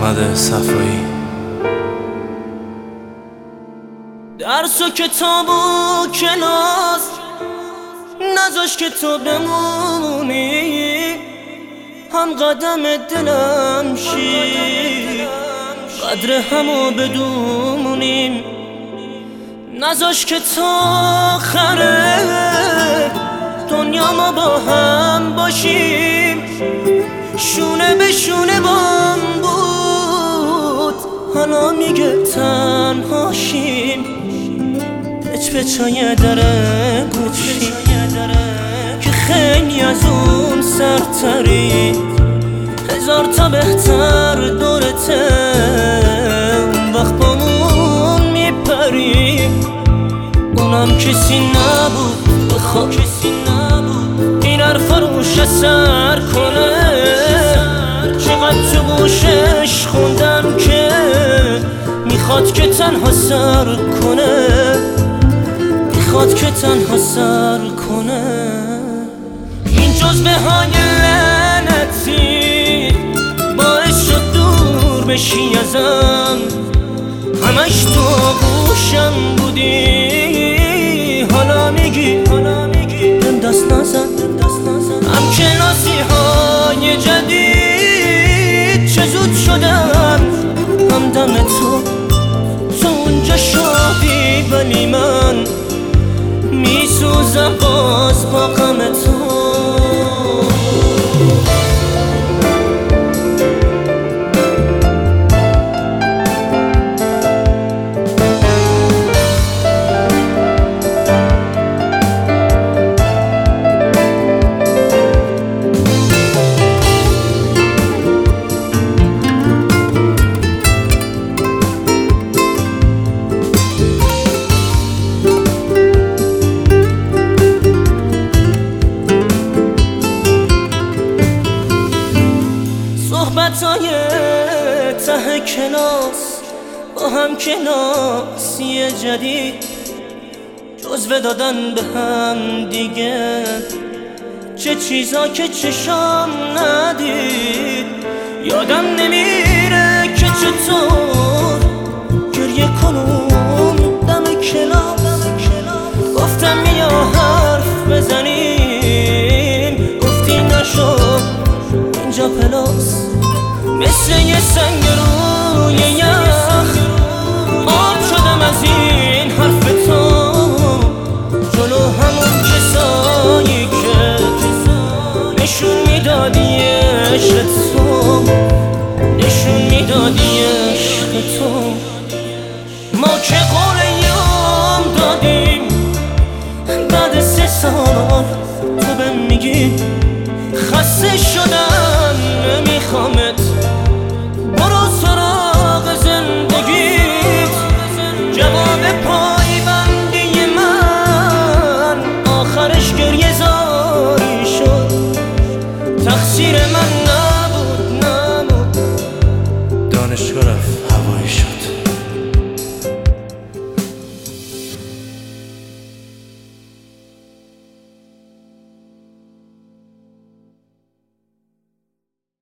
احمد صفایی. درس و کتاب و کلاس نذاش که تو بمونی، هم قدم دلم شی قدر همو بدونیم. نذاش که تا آخره دنیا ما با هم باشیم، شونه به شونه بام بود حالا میگه تنهاشیم. به چای دره گوشی که خیلی از اون سرتری، هزار تا بهتر دورته وقت بامون میپری. اونم کسی نبود بخواد این حرفا روش اثر کنه، چقدر تو گوشش خوندم که میخواد که تنها سر کنه، میخواد که تنها سر کنه. این جزبه های لعنتی باعث شد دور بشی ازم، همش تو گوشم بودی حالا میگی بهم دست نزن. هم کلاسی های جدید چه زود شدن، هم دم تو اونجا شادی ولی من میسوزم باز با غم تو. صحبتای ته کلاس با هم کلاسی جدید، جزوه دادن به هم دیگه چه چیزا که چشام ندید. یادم نمیره که چطور گریه کنم دم کلاس. گفتم بیا حرف بزنیم، گفتی نشد اینجا پلاس. مثل یه سنگ روی یخ آب شدم از این حرف تو، جلو همون کسایی که نشون میدادی عشق تو، نشون میدادی عشق تو. ما که قول یام دادیم بعد 3 سال تو بهم میگی خسته شدم نمیخوامت، برو سراغ زندگیت. جواب پایبندی من آخرش گریه زاری شد، تقصیر من نبود. دانشگاه رفت هوایی شد.